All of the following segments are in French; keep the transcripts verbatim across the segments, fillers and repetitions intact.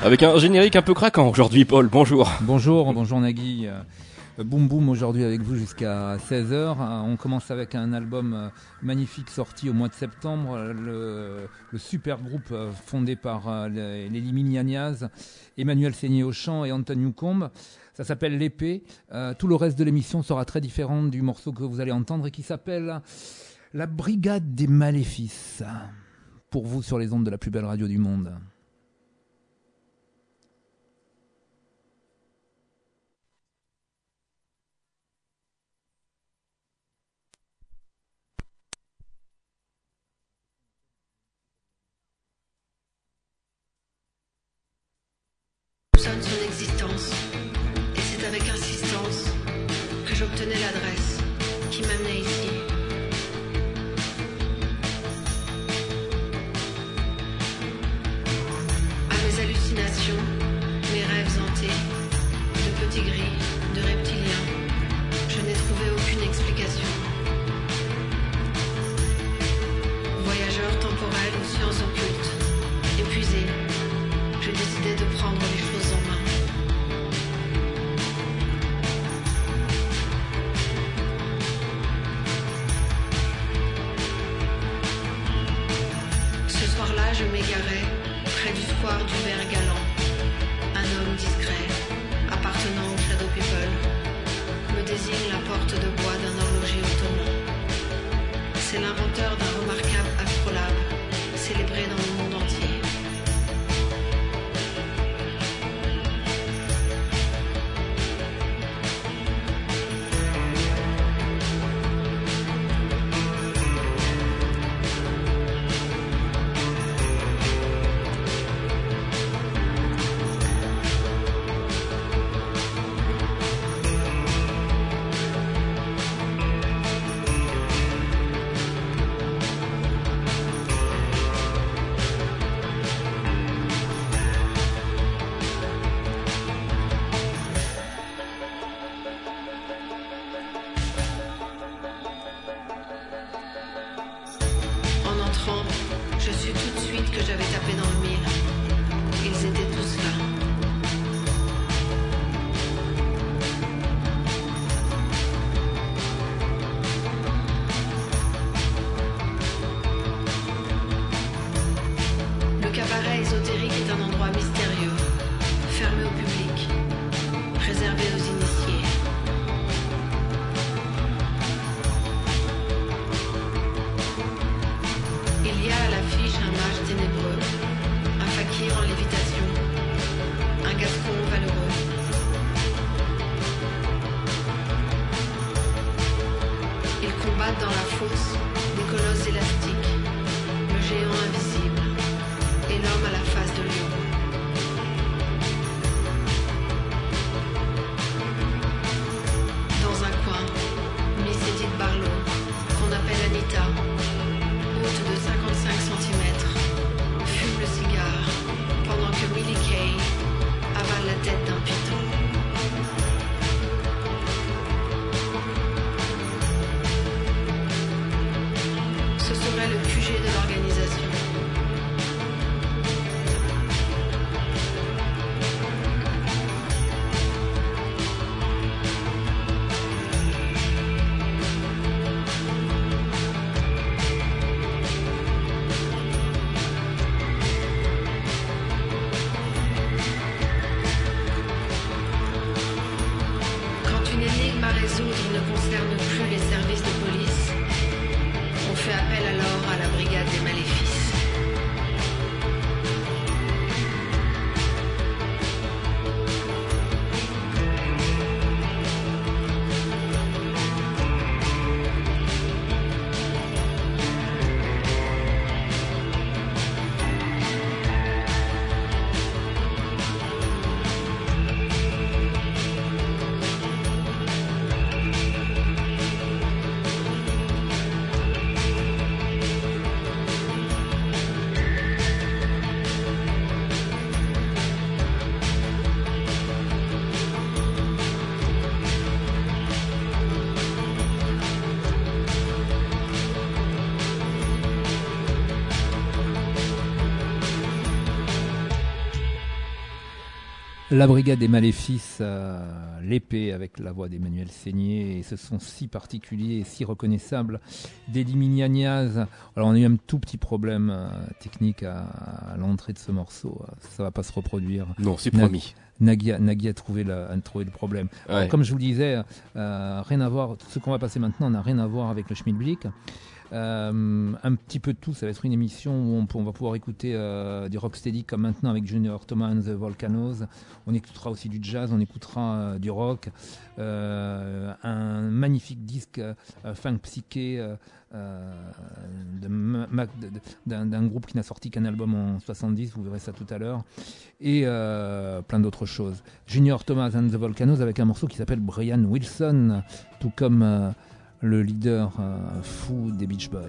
Avec un générique un peu craquant aujourd'hui, Paul. Bonjour. Bonjour, bonjour Nagui. Boum Boum aujourd'hui avec vous jusqu'à seize heures. On commence avec un album magnifique sorti au mois de septembre, le, le super groupe fondé par les, les Liminianias, Emmanuel Seigné au chant et Anton Newcombe. Ça s'appelle L'Épée. Euh, tout le reste de l'émission sera très différent du morceau que vous allez entendre et qui s'appelle La Brigade des Maléfices. Pour vous sur les ondes de la plus belle radio du monde. Sonne son existence, et c'est avec insistance que j'obtenais l'adresse qui m'amenait ici. À mes hallucinations, mes rêves hantés, de petits gris, de reptiliens, je n'ai trouvé aucune explication. Voyageur temporel aux sciences occultes, épuisé, je décidais de prendre les choses en main. Ce soir-là, je m'égarais près du square du Vert Galant. Un homme discret, appartenant aux Shadow People, me désigne la porte de bois d'un horloger ottoman. C'est l'inventeur d'un remarquable astrolabe, célébré dans le monde entier. Je suis tout de suite que j'avais tapé dans le mille. Ils étaient tous là. Le cabaret ésotérique est un endroit mystérieux, fermé au public, réservé aux initiés. Il y a à l'affiche un mage ténébreux, un fakir en lévitation, un gascon valeureux. Ils combattent dans la fosse des colosses élastiques, le géant invisible et l'homme à la face de lion. Dans un coin, Miss Edith Barlow, qu'on appelle Anita, de cinquante-cinq centimètres, fume le cigare pendant que Millie Kay avale la tête d'un python. Ce serait le Q G de l'organisation. Ne concerne plus les services de police. On fait appel alors à la brigade La Brigade des Maléfices, euh, l'épée avec la voix d'Emmanuel Seigné, et ce son si particulier et si reconnaissable d'Eddie Mignagnas. Alors on a eu un tout petit problème euh, technique à, à l'entrée de ce morceau, ça va pas se reproduire. Non, c'est promis. Nagui a, Nagui a trouvé, la, a trouvé le problème. Ouais. Alors, comme je vous le disais, euh, rien à voir, ce qu'on va passer maintenant n'a rien à voir avec le Schmilblick. Euh, un petit peu de tout, ça va être une émission où on, on va pouvoir écouter euh, du rocksteady comme maintenant avec Junior Thomas and the Volcanoes. On écoutera aussi du jazz, on écoutera euh, du rock, euh, un magnifique disque euh, funk psyché euh, euh, de, de, d'un, d'un groupe qui n'a sorti qu'un album en soixante-dix, vous verrez ça tout à l'heure, et euh, plein d'autres choses. Junior Thomas and the Volcanoes avec un morceau qui s'appelle Brian Wilson, tout comme euh, le leader euh, fou des Beach Boys.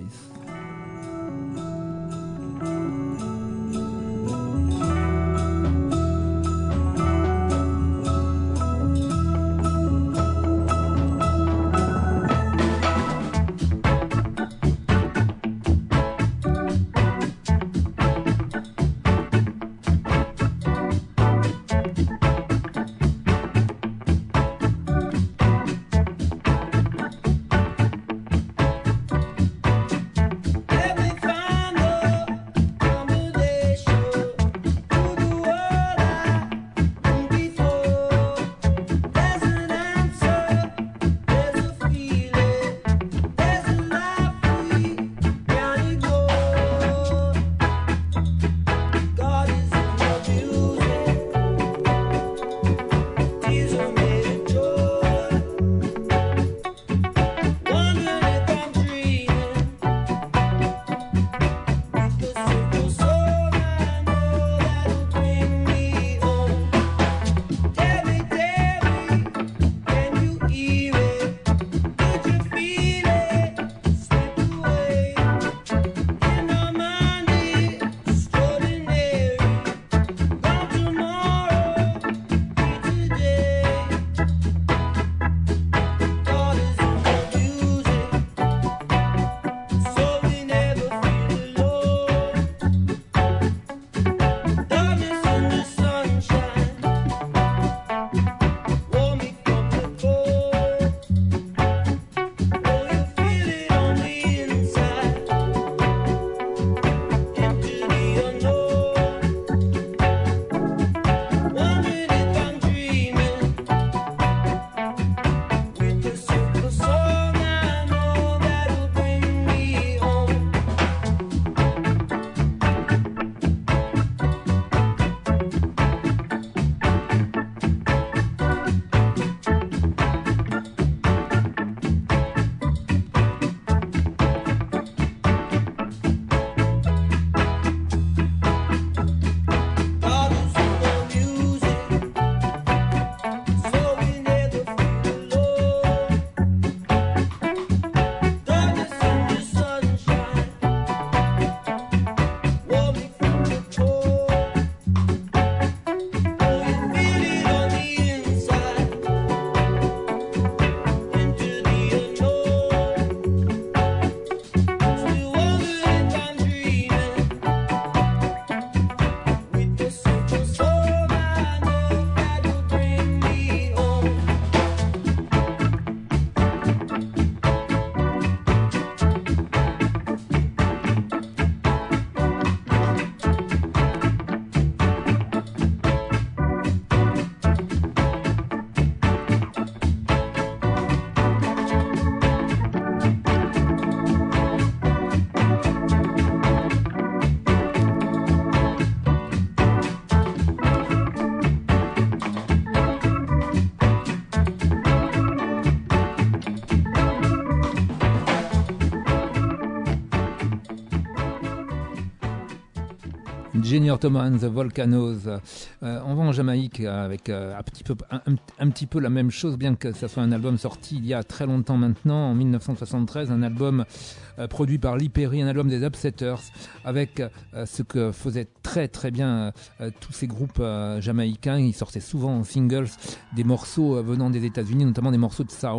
Junior Thomas and the Volcanoes. Euh, on va en Jamaïque avec euh, un, petit peu, un, un petit peu la même chose, bien que ça soit un album sorti il y a très longtemps maintenant, en dix-neuf cent soixante-treize, un album euh, produit par Lee Perry, un album des Upsetters, avec euh, ce que faisaient très très bien euh, tous ces groupes euh, jamaïcains. Ils sortaient souvent en singles des morceaux euh, venant des États-Unis, notamment des morceaux de soul.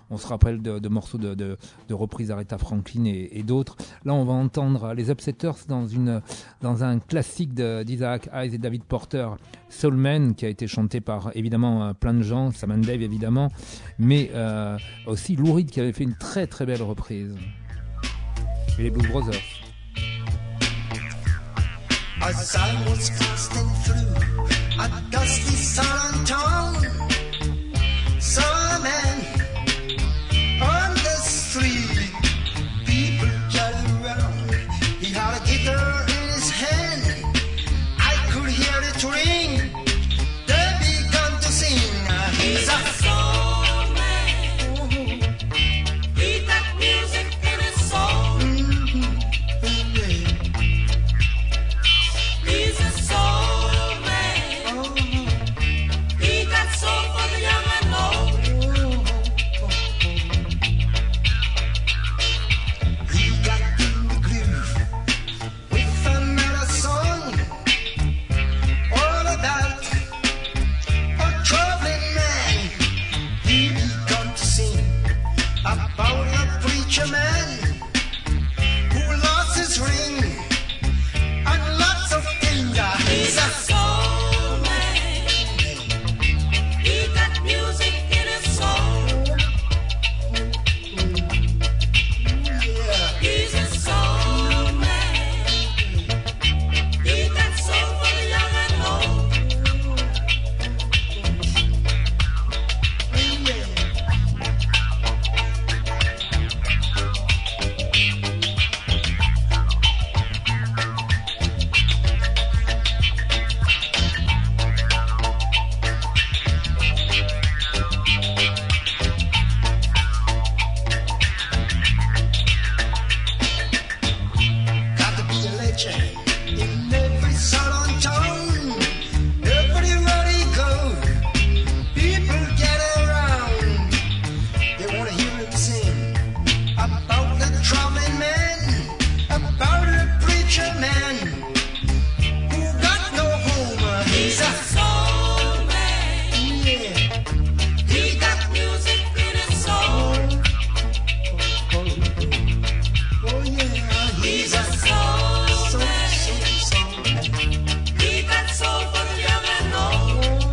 on se rappelle de, de morceaux de, de, de reprises d'Aretha Franklin et, et d'autres. Là, on va entendre les Upsetters dans, une, dans un classique de, d'Isaac Hayes et David Porter, Soul Man, qui a été chanté par évidemment plein de gens, Sam and Dave évidemment, mais euh, aussi Lou Reed qui avait fait une très très belle reprise. Et les Blues Brothers. As I was casting through a dusty southern town, saw a man on the street. People gathered around. He had a guitar in his hand. I could hear it ring. They began to sing. He's a soul man. He got music in his soul. He's a soul man. He got soul for the young and old. He got in the groove with another song, all about a traveling man. He began to sing about a preacher man who lost his ring and lots of things. He's a soul man. He got music in his soul. He's a soul man. He got soul for the young and old. Got to be a legend in every salon town. Everywhere he go, people get around. They wanna hear him sing about the traveling man, about a preacher man who got no home. He's a soul man. Yeah, he got music in his soul. Oh yeah, he's a soul man. He got soul for the young and old.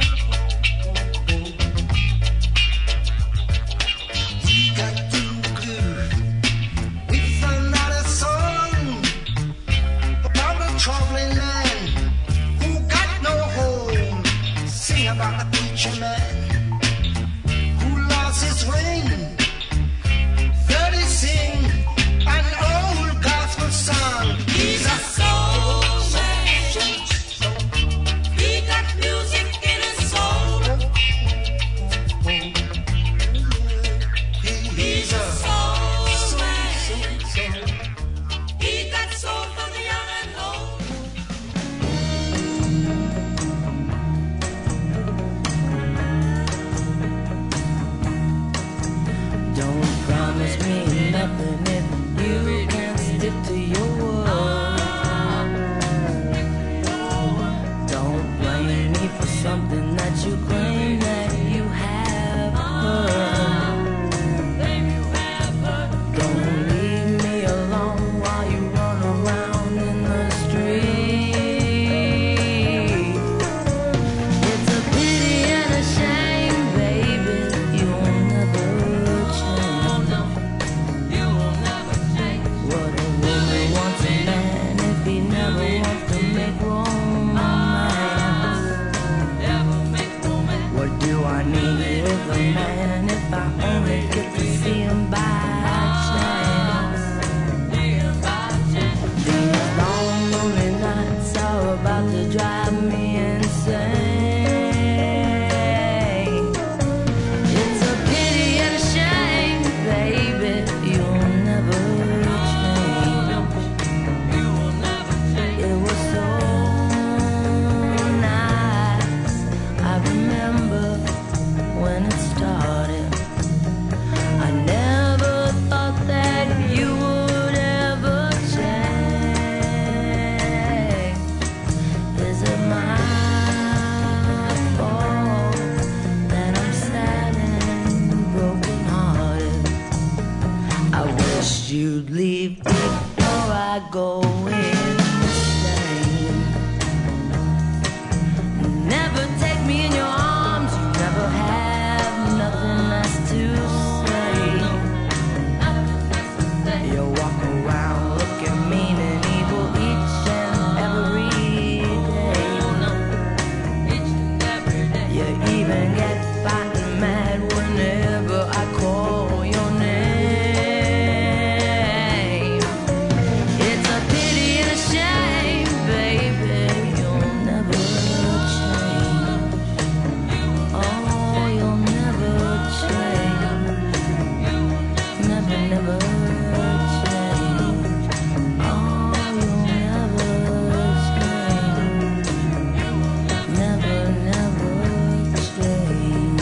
He got in the groove with another song about a traveling man who got no home. Sing about the preacher man who lost his ring. Thirty sing an old gospel song. He's a soul man. He got music in his soul. He's a soul man. He got soul for the young and old. Don't promise me nothing if you can't stick to your word. Don't blame me for something that you claim that you have heard. Don't leave me alone while you run around in the street. It's a pity and a shame, baby, you'll never change. What a woman leave before I go insane. Never take me in your arms, you never have nothing nice to say. You walk around looking mean and evil each and every day. You even get fighting mad whenever I call your name. It's a pity and a shame, baby, you'll never change. Oh, you'll never change. Never, never change. Oh, you'll never change. Never, never change.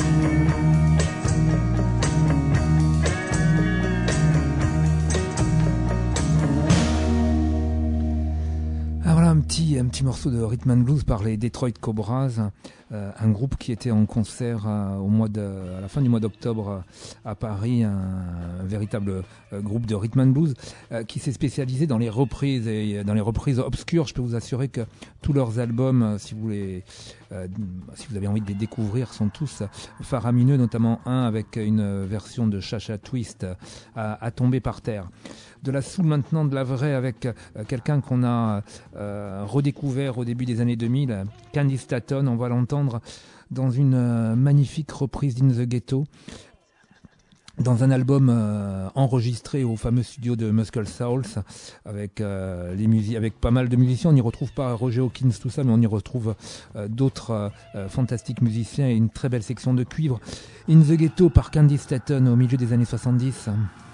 Ah, voilà un petit, un petit morceau de Rhythm and Blues par les Detroit Cobras, euh, un groupe qui était en concert euh, au mois de, à la fin du mois d'octobre euh, à Paris, un, un véritable euh, groupe de Rhythm and Blues euh, qui s'est spécialisé dans les reprises et dans les reprises obscures. Je peux vous assurer que tous leurs albums, euh, si vous les, euh, si vous avez envie de les découvrir, sont tous faramineux, notamment un avec une version de Cha-Cha Twist euh, à, à tomber par terre. De la soul maintenant, de la vraie, avec euh, quelqu'un qu'on a euh, redécouvert au début des années deux mille, Candy Staton. On va l'entendre dans une euh, magnifique reprise d'In the Ghetto, dans un album euh, enregistré au fameux studio de Muscle Souls, avec euh, les musiques, avec pas mal de musiciens. On n'y retrouve pas Roger Hawkins, tout ça, mais on y retrouve euh, d'autres euh, fantastiques musiciens et une très belle section de cuivre. In the Ghetto par Candy Staton au milieu des années soixante-dix.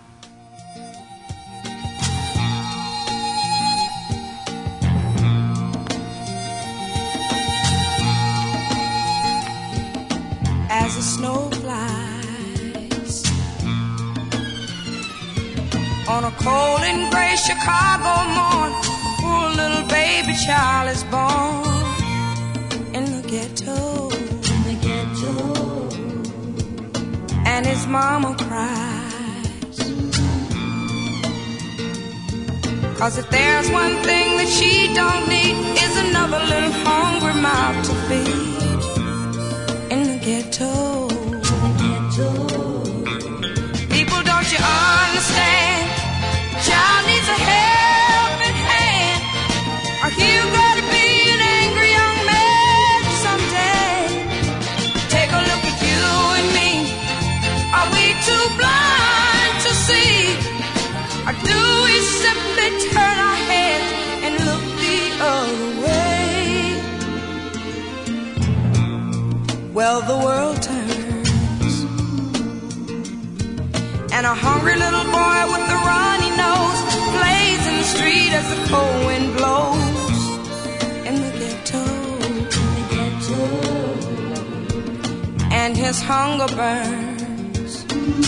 As the snow flies on a cold and gray Chicago morn, poor little baby child is born in the ghetto, in the ghetto, and his mama cries, 'cause if there's one thing that she don't need is another little hungry mouth to feed. In the ghetto, people, don't you understand? Child needs a helping hand, or he'll grow to be an angry young man someday. Take a look at you and me. Are we too blind to see, or do we simply turn our heads and look the other way? Well, the world turns, and a hungry little boy with a runny nose plays in the street as the cold wind blows. In the ghetto, in the ghetto, and his hunger burns.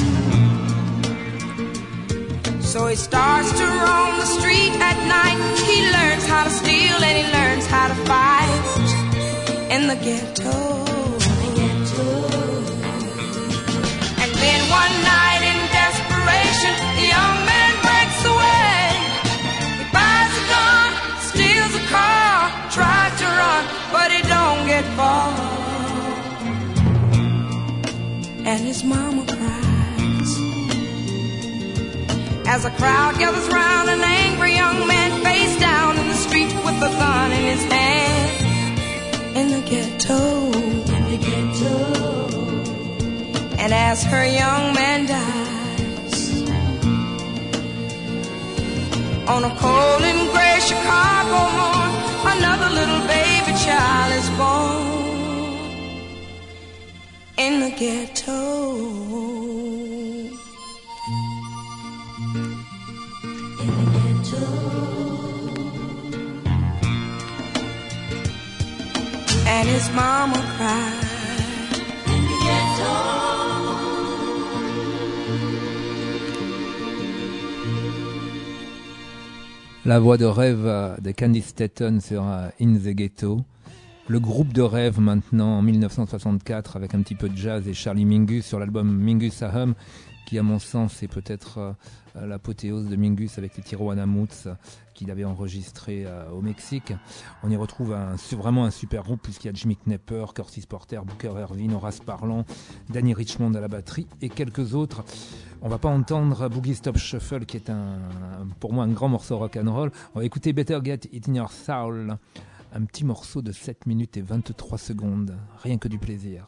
So he starts to roam the street at night. He learns how to steal and he learns how to fight. In the ghetto. Then one night in desperation, the young man breaks away. He buys a gun, steals a car, tries to run, but he don't get far. And his mama cries as a crowd gathers round an angry young man face down in the street with a gun in his hand. In the ghetto, in the ghetto. And as her young man dies on a cold and gray Chicago morn, another little baby child is born in the ghetto. In the ghetto. And his mama cried in the ghetto. La voix de rêve de Candy Staton sur In the Ghetto. Le groupe de rêve maintenant en mille neuf cent soixante-quatre avec un petit peu de jazz et Charlie Mingus sur l'album Mingus à Hum, qui à mon sens est peut-être euh, l'apothéose de Mingus avec les Tijuana Moods qu'il avait enregistré euh, au Mexique. On y retrouve un, vraiment un super groupe puisqu'il y a Jimmy Knepper, Curtis Porter, Booker Ervin, Horace Parlan, Danny Richmond à la batterie et quelques autres. On va pas entendre Boogie Stop Shuffle qui est un, pour moi un grand morceau rock'n'roll. On va écouter Better Get It In Your Soul, un petit morceau de sept minutes et vingt-trois secondes, rien que du plaisir.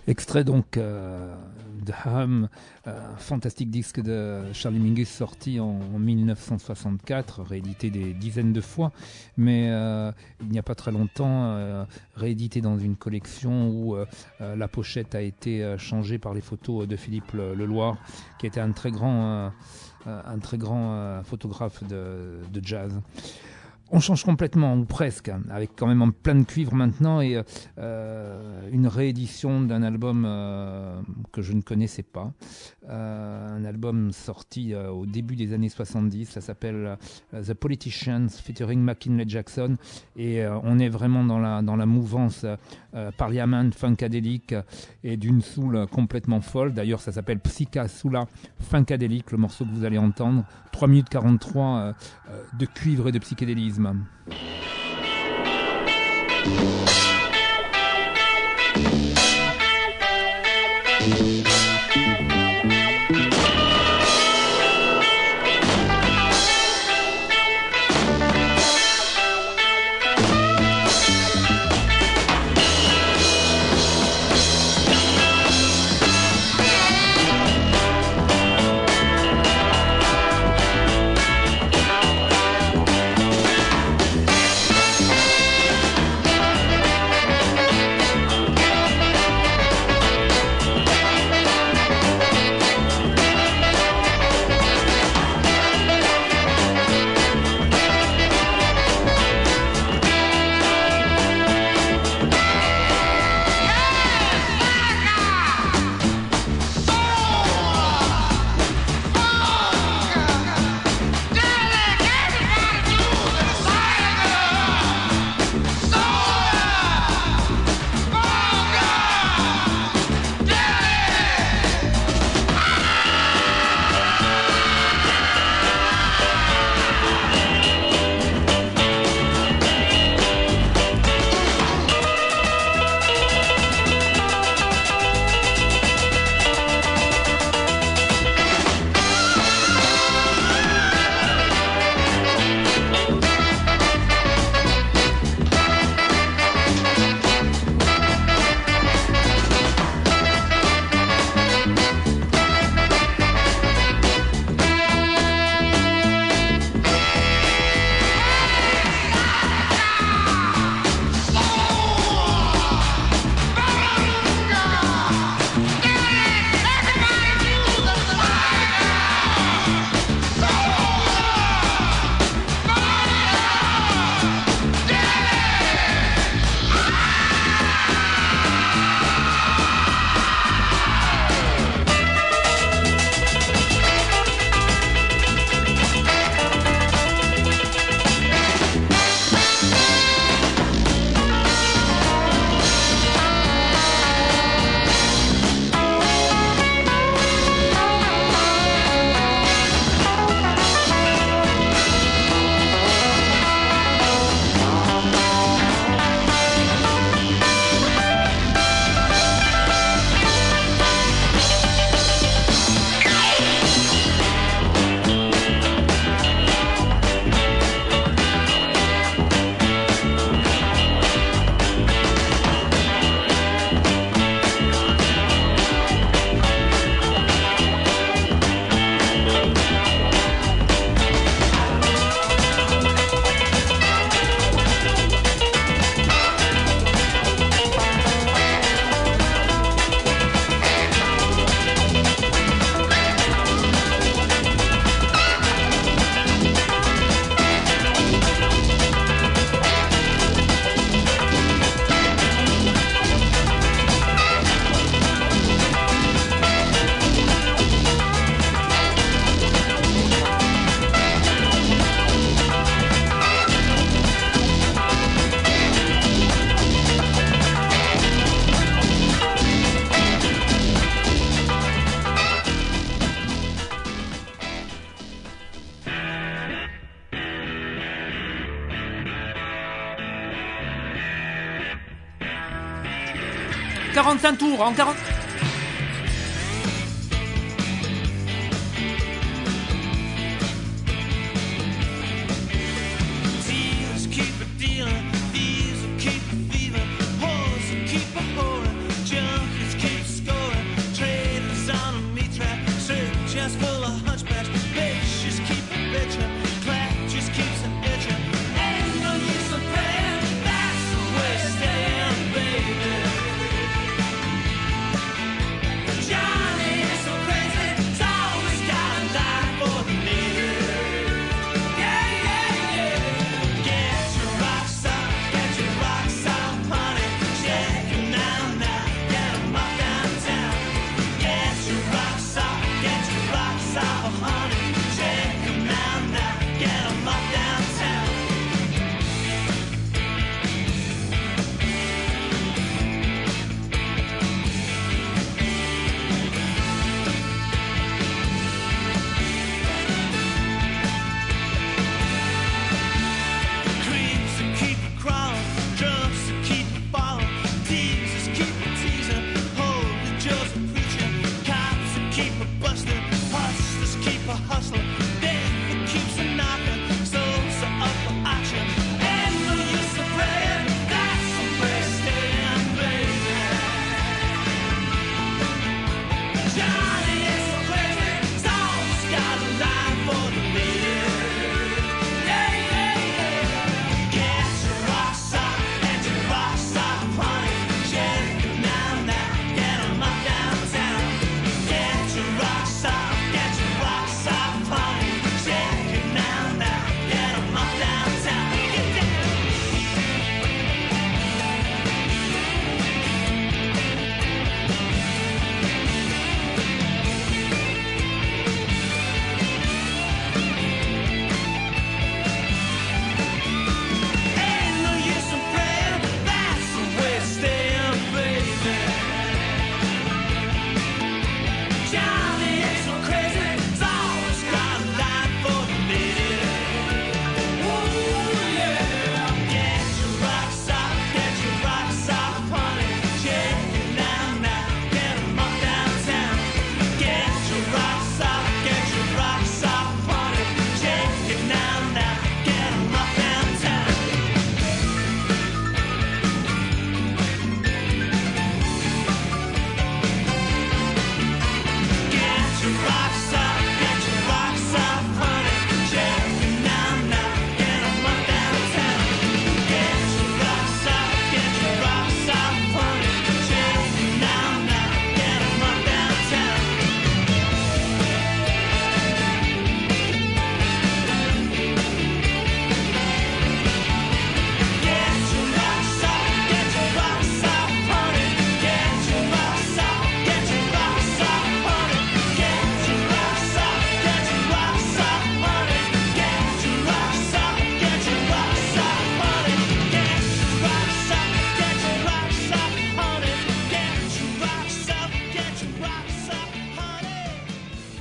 Extrait donc euh, de Hum, euh, un fantastique disque de Charlie Mingus sorti en, en mille neuf cent soixante-quatre, réédité des dizaines de fois, mais euh, il n'y a pas très longtemps, euh, réédité dans une collection où euh, euh, la pochette a été euh, changée par les photos de Philippe Le- Leloir, qui était un très grand, euh, euh, un très grand euh, photographe de, de jazz. On change complètement, ou presque, avec quand même en plein de cuivre maintenant, et euh, une réédition d'un album euh, que je ne connaissais pas. Euh, un album sorti euh, au début des années soixante-dix, ça s'appelle euh, The Politicians featuring McKinley Jackson, et euh, on est vraiment dans la, dans la mouvance euh, Parliament Funkadelic et d'une soul complètement folle. D'ailleurs, ça s'appelle Psycha Soula Funkadelic, le morceau que vous allez entendre. trois minutes quarante-trois euh, euh, de cuivre et de psychédélisme. quarante-cinq tours, en quarante... Keep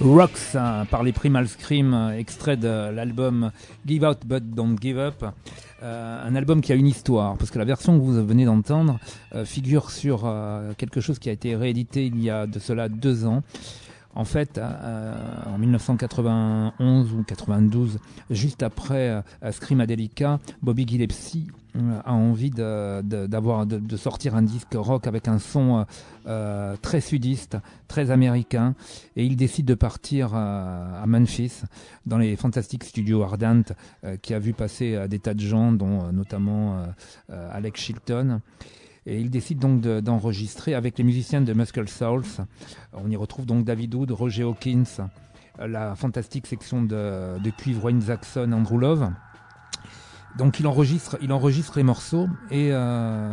Rocks hein, par les Primal Scream, extrait de l'album Give Out But Don't Give Up. Euh, un album qui a une histoire, parce que la version que vous venez d'entendre euh, figure sur euh, quelque chose qui a été réédité il y a de cela deux ans. En fait, euh, en dix-neuf cent quatre-vingt-onze ou quatre-vingt-douze, juste après euh, Screamadelica, Bobby Gillespie euh, a envie de, de, d'avoir, de, de sortir un disque rock avec un son euh, très sudiste, très américain, et il décide de partir euh, à Memphis, dans les fantastiques studios Ardent, euh, qui a vu passer euh, des tas de gens, dont euh, notamment euh, euh, Alex Chilton. Et il décide donc de, d'enregistrer avec les musiciens de Muscle Souls. On y retrouve donc David Wood, Roger Hawkins, la fantastique section de, de cuivre Wayne Jackson, Andrew Love. Donc il enregistre, il enregistre les morceaux et euh,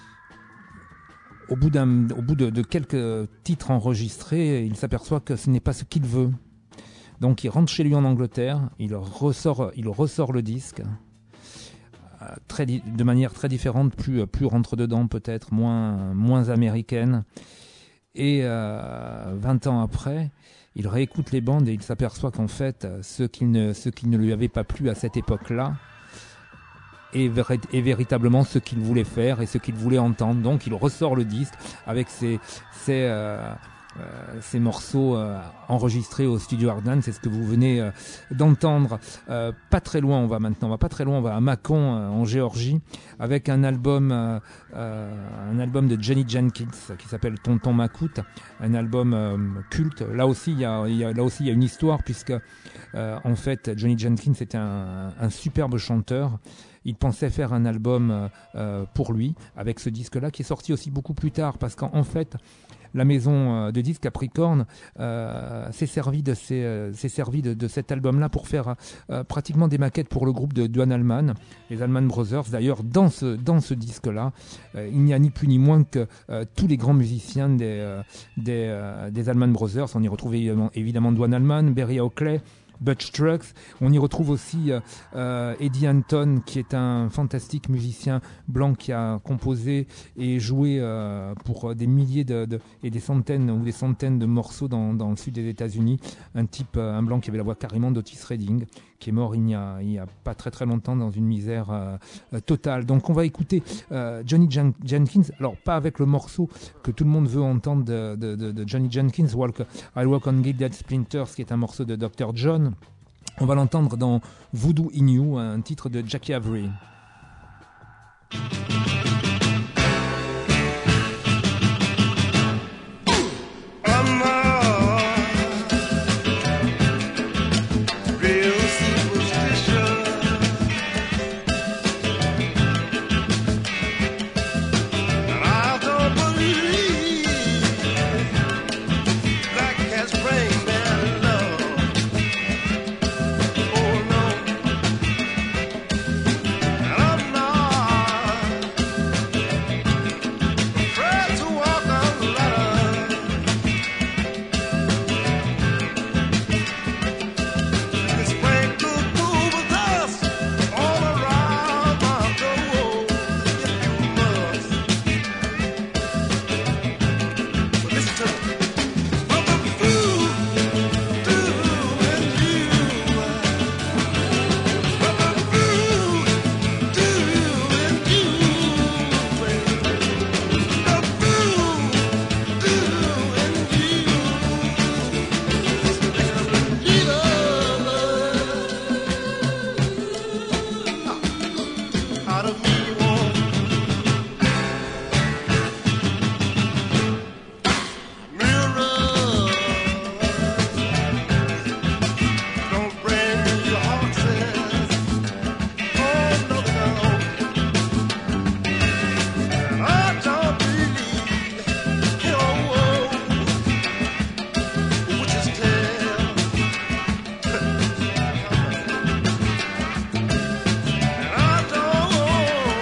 au bout, d'un, au bout de, de quelques titres enregistrés, il s'aperçoit que ce n'est pas ce qu'il veut. Donc il rentre chez lui en Angleterre, il ressort, il ressort le disque. Très, de manière très différente, plus, plus rentre-dedans peut-être, moins, moins américaine. Et euh, vingt ans après, il réécoute les bandes et il s'aperçoit qu'en fait, ce qui ne, ce qui ne lui avait pas plu à cette époque-là est, ver- est véritablement ce qu'il voulait faire et ce qu'il voulait entendre. Donc il ressort le disque avec ses... ses euh, Euh, ces morceaux euh, enregistrés au studio Ardent, c'est ce que vous venez euh, d'entendre. Euh, pas très loin, on va maintenant, on va pas très loin, on va à Mâcon euh, en Géorgie avec un album, euh, euh, un album de Johnny Jenkins qui s'appelle Tonton Macoute, un album euh, culte. Là aussi, il y a, il y a, là aussi, il y a une histoire puisque euh, en fait, Johnny Jenkins était un, un superbe chanteur. Il pensait faire un album euh, pour lui avec ce disque-là qui est sorti aussi beaucoup plus tard parce qu'en en fait, la maison de disques Capricorn euh, s'est servi de, ces, euh, s'est servi de, de cet album-là pour faire euh, pratiquement des maquettes pour le groupe de Duane Allman, les Allman Brothers. D'ailleurs, dans ce, dans ce disque-là, euh, il n'y a ni plus ni moins que euh, tous les grands musiciens des, euh, des, euh, des Allman Brothers. On y retrouve évidemment, évidemment Duane Allman, Berry Oakley, Butch Trucks. On y retrouve aussi euh, euh, Eddie Anton, qui est un fantastique musicien blanc qui a composé et joué euh, pour des milliers de, de, et des centaines ou des centaines de morceaux dans, dans le sud des États-Unis. Un type, euh, un blanc qui avait la voix carrément d'Otis Redding, qui est mort il n'y a, il y a pas très très longtemps dans une misère euh, euh, totale. Donc on va écouter euh, Johnny Jen- Jenkins, alors pas avec le morceau que tout le monde veut entendre de, de, de, de Johnny Jenkins, Walk, I Walk on Gilded Splinters, qui est un morceau de docteur John. On va l'entendre dans Voodoo in You, un titre de Jackie Avery. I don't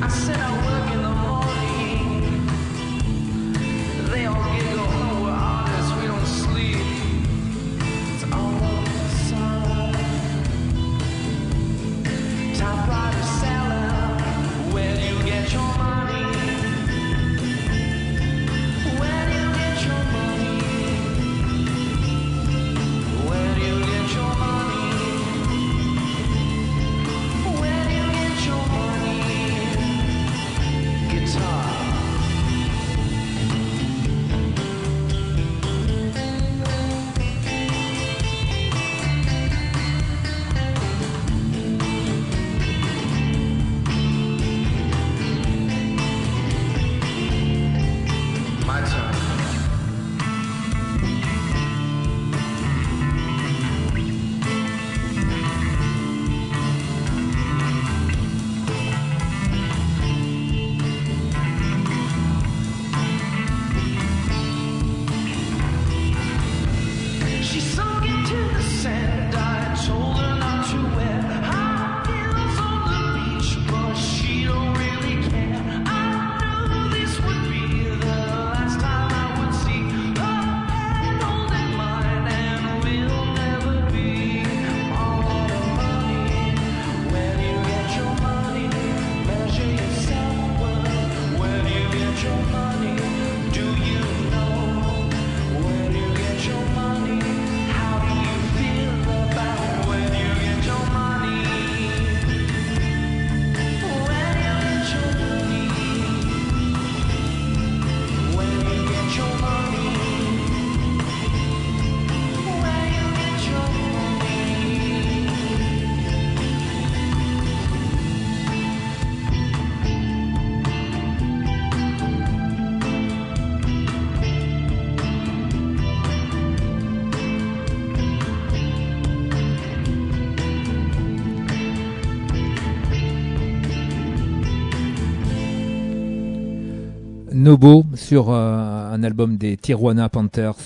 Nobo sur euh, un album des Tijuana Panthers.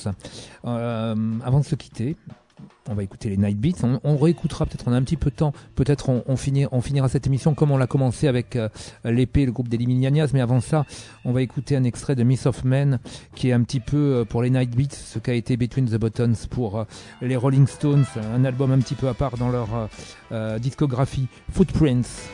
Euh, avant de se quitter, on va écouter les Night Beats. On, on réécoutera peut-être, on a un petit peu de temps. Peut-être on, on, finit, on finira cette émission comme on l'a commencé avec euh, l'épée, le groupe des Liminianias. Mais avant ça, on va écouter un extrait de Myth of Men qui est un petit peu euh, pour les Night Beats ce qu'a été Between the Buttons pour euh, les Rolling Stones. Un album un petit peu à part dans leur euh, euh, discographie. Footprints.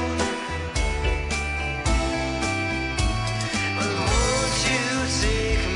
Take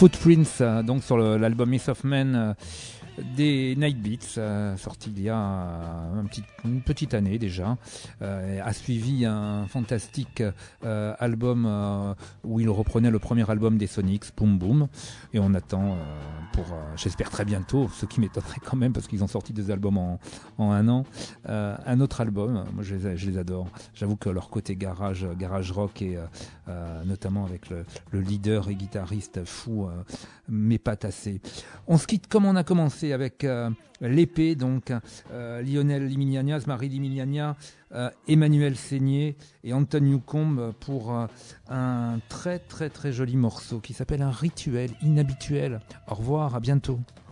Footprints, euh, donc sur le, l'album Myth of Men euh, des Night Beats, euh, sorti il y a euh, un petit, une petite année déjà, euh, a suivi un fantastique euh, album euh, où il reprenait le premier album des Sonics, Boom Boom, et on attend euh, pour, euh, j'espère très bientôt, ce qui m'étonnerait quand même parce qu'ils ont sorti deux albums en, en un an, euh, un autre album. Moi je les, je les adore, j'avoue que leur côté garage, garage rock et euh, euh, notamment avec le, le leader et guitariste fou euh, m'épate assez. On se quitte comme on a commencé avec euh, l'épée, donc euh, Lionel Liminianias, Marie Liminiania, euh, Emmanuel Seigné et Anton Newcombe pour euh, un très très très joli morceau qui s'appelle Un rituel inhabituel. Au revoir, à bientôt.